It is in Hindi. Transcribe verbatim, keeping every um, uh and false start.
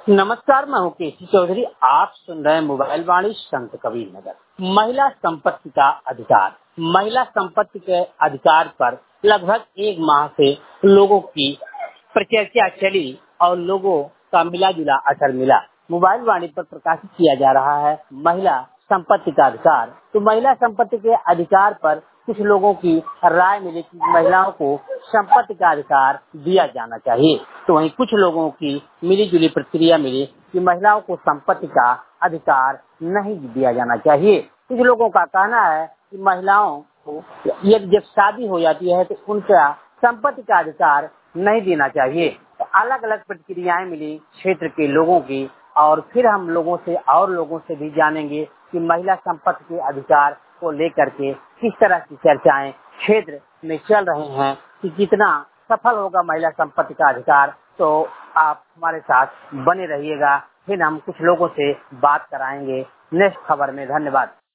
नमस्कार, मैं हूँ केसी चौधरी। आप सुन रहे हैं मोबाइल वाणी संत कबीर नगर। महिला संपत्ति का अधिकार। महिला संपत्ति के अधिकार पर लगभग एक माह से लोगों की प्रचर्चा चली और लोगों का मिला जुला असर मिला। मोबाइल वाणी पर प्रकाशित किया जा रहा है महिला संपत्ति का अधिकार। तो महिला संपत्ति के अधिकार पर कुछ लोगों की राय मिली कि महिलाओं को संपत्ति का अधिकार दिया जाना चाहिए, तो वहीं कुछ लोगों की मिली जुली प्रतिक्रिया मिली कि महिलाओं को संपत्ति का अधिकार नहीं दिया जाना चाहिए। कुछ लोगों का कहना है कि महिलाओं को यदि जब शादी हो जाती है तो उनका संपत्ति का अधिकार नहीं देना चाहिए। तो अलग अलग प्रतिक्रियाएं मिली क्षेत्र के लोगों की, और फिर हम लोगों से और लोगों से भी जानेंगे कि महिला संपत्ति के अधिकार को लेकर के किस तरह की चर्चाएं क्षेत्र में चल रहे हैं, कि कितना सफल होगा महिला संपत्ति का अधिकार। तो आप हमारे साथ बने रहिएगा, फिर हम कुछ लोगों से बात कराएंगे नेक्स्ट खबर में। धन्यवाद।